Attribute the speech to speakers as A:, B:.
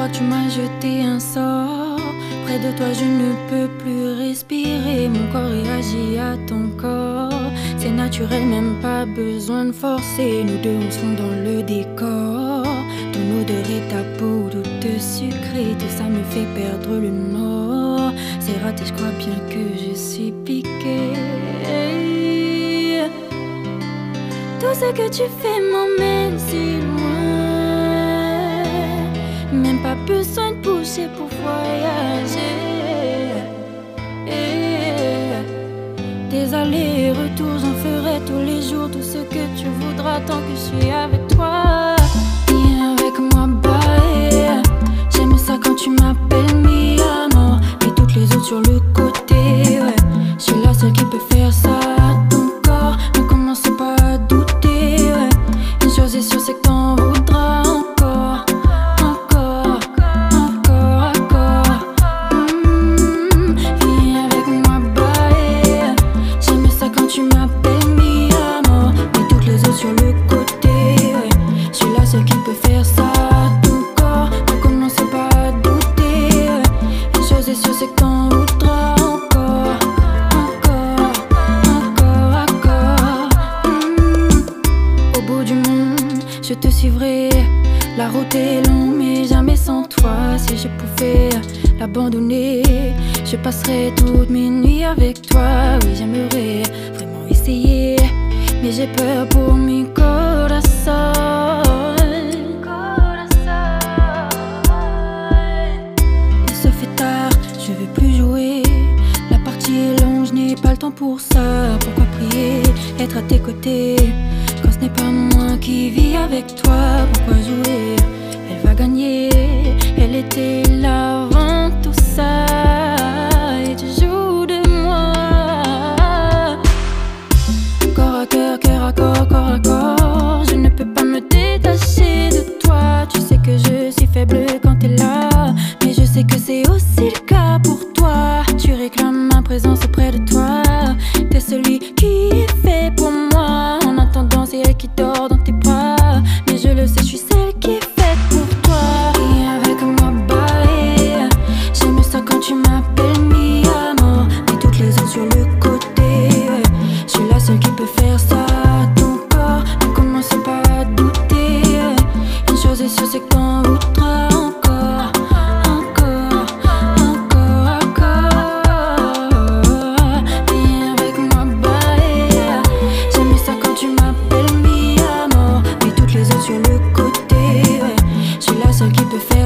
A: crois que tu m'as jeté un sort. Près de toi je ne peux plus respirer. Mon corps réagit à ton corps. C'est naturel, même pas besoin de forcer. Nous deux on se fond dans le décor. Ton odeur et ta peau toute sucrée. Tout ça me fait perdre le nord. C'est raté, je crois bien que je suis piquée. Tout ce que tu fais m'emmène si loin. Même pas besoin de pousser pour voyager. Des allers-retours, j'en ferai tous les jours. Tout ce que tu voudras tant que je suis avec toi. Viens avec moi, bye. J'aime ça quand tu m'appelles mi amor. Et toutes les autres sur le côté, ouais. Je suis la seule qui peut faire ça. Ton corps ne commence pas à douter, ouais. Une chose est sûre, c'est que t'en voudras encore. Encore, encore, encore. Viens avec moi, bye. J'aime ça quand tu m'appelles mi amor. Et toutes les autres sur le côté, ouais. Je suis la seule qui peut faire ça. Ton corps ne commence pas à douter, ouais. Une chose est sûre, c'est que t'en voudras encore. Encore, encore, encore. Au bout du monde, je te suivrai. La route est longue, mais jamais sans toi. Si je pouvais l'abandonner, je passerais toutes mes nuits avec toi. Oui, j'aimerais vraiment essayer, mais j'ai peur pour mi corazón. Il se fait tard, je veux plus jouer. La partie est longue, je n'ai pas le temps pour ça. Pourquoi prier, être à tes côtés quand ce n'est pas moi qui vis avec toi? Pourquoi jouer? Elle va gagner, elle était là avant tout ça. Et tu joues de moi. Corps à cœur, cœur à corps, corps à corps. Je ne peux pas me détacher de toi. Tu sais que je suis faible quand t'es là, mais je sais que c'est aussi le cas pour toi. Tu réclames ma présence auprès de toi. T'es celui qui est fait pour moi. En attendant, c'est elle qui dort dans tes bras. Mais je le sais, je suis celle qui est faite pour toi. Viens avec moi, bye. J'aime ça quand tu m'appelles mi amor. Mais toutes les autres sur le côté, ouais. Je suis la seule qui peut faire ça. Ton corps ne commence pas à douter, ouais. Une chose est sûre, c'est que t'en voudras encore. Encore, encore, encore. Viens avec moi, bye. J'aime ça quand tu m'appelles mi amor. Mais toutes les autres sur le côté, ouais. Je suis la seule qui peut faire